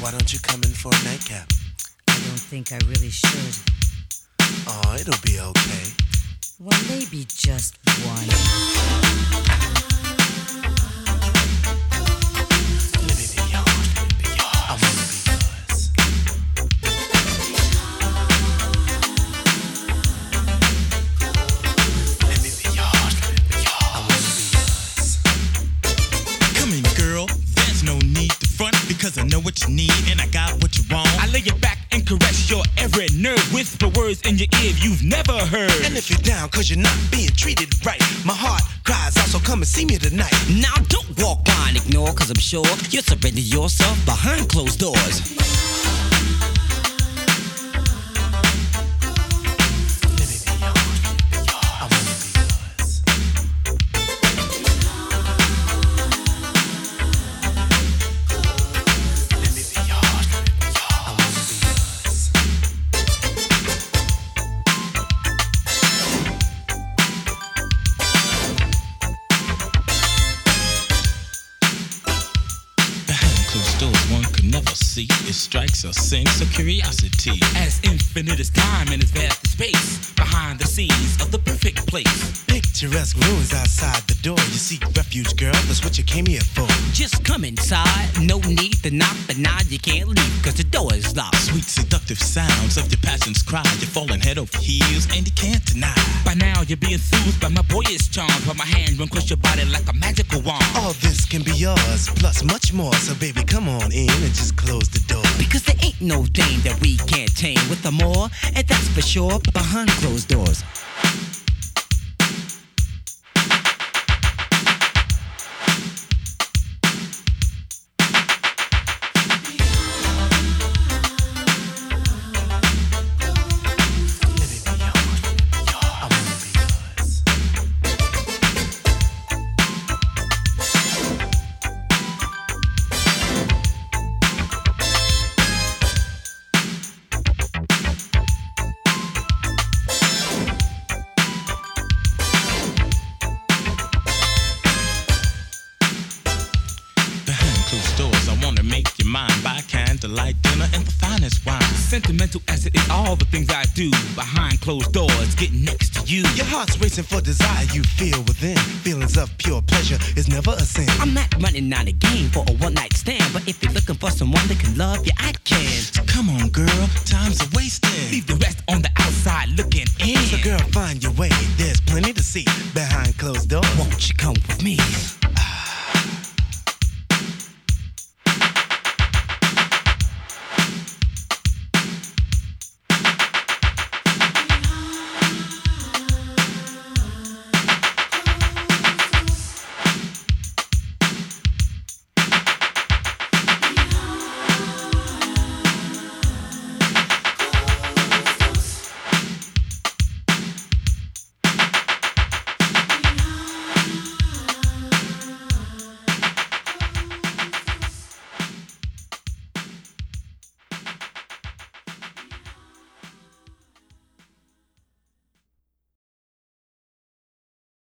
Why don't you come in for a nightcap? I don't think I really should. Oh, it'll be okay. Well, maybe just one. Let me be yours, let me be yours. I wanna be yours. Let me be yours, let me be yours. I wanna be yours. Come in, girl, there's no need to front because I know what you need and I got what you want. I lay your back and caress your every nerve, whisper words in your ear you've never heard. And if you're down cause you're not being treated right, my heart cries out, so come and see me tonight. Now don't walk by and ignore, cause I'm sure you surrender yourself behind closed doors. Let me be yours, let me be yours. I wanna be yours. Let me be yours, let me be yours. I wanna be yours. Behind closed doors, one could never see. It strikes a sense of curiosity. As infinite as time and as vast as space, behind the scenes of the perfect place. Picturesque ruins outside the door. You seek refuge, girl, that's what you came here for. Just come inside, no need to knock, but now you can't leave cause the door is locked. Sweet seductive sounds of your passion's cry. You're falling head over heels and you can't deny. By now you're being soothed by my boyish charms, while my hand run across your body like a magical wand. All this can be yours, plus much more. So baby, come on in and just close the door. Because there ain't no thing that we can't tame with the more, and that's for sure behind closed doors. Let me be yours, let me be yours. I wanna be yours. Behind closed doors, I wanna make you mine. Buy candlelight dinner and the finest wine. Sentimental as it is, all the things I do behind closed doors, getting next to you. Your heart's racing for desire you feel within. Feelings of pure pleasure is never a sin. I'm not running out of game for a one-night stand, but if you're looking for someone that can love you, I can. So come on, girl, time's a wasting. Leave the rest on the outside looking in. So girl, find your way. There's plenty to see behind closed doors. Won't you come with me?